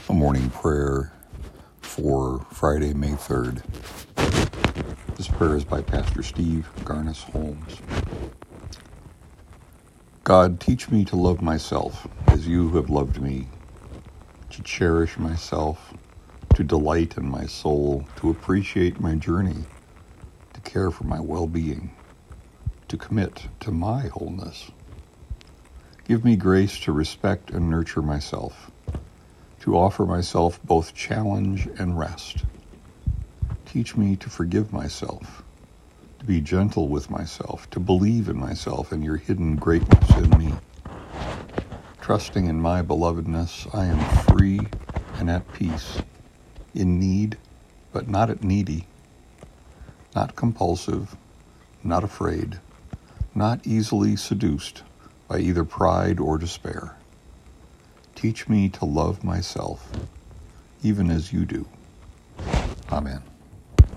A morning prayer for Friday, May 3rd. This prayer is by Pastor Steve Garnis Holmes. God, teach me to love myself as you have loved me, to cherish myself, to delight in my soul, to appreciate my journey, to care for my well-being, to commit to my wholeness. Give me grace to respect and nurture myself, to offer myself both challenge and rest. Teach me to forgive myself, to be gentle with myself, to believe in myself and your hidden greatness in me. Trusting in my belovedness, I am free and at peace, in need, but not at needy, not compulsive, not afraid, not easily seduced by either pride or despair. Teach me to love myself, even as you do. Amen.